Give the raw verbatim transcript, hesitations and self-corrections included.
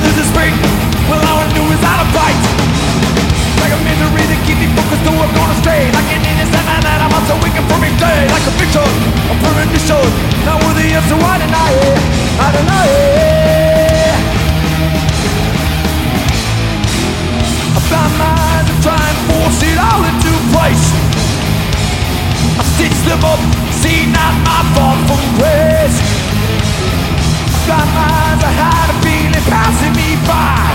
lose the spring. Well, all I knew is how to fight. Like a misery that keeps me focused, though I'm gonna stray. Like an innocent man that I'm also waking from each day. Like a fiction, a premonition, not worthy of so I deny it. I deny it. I found my eyes and try and force it all into place. I stitch them up, see not my fall from grace. I found my eyes, I had a feeling passing me by.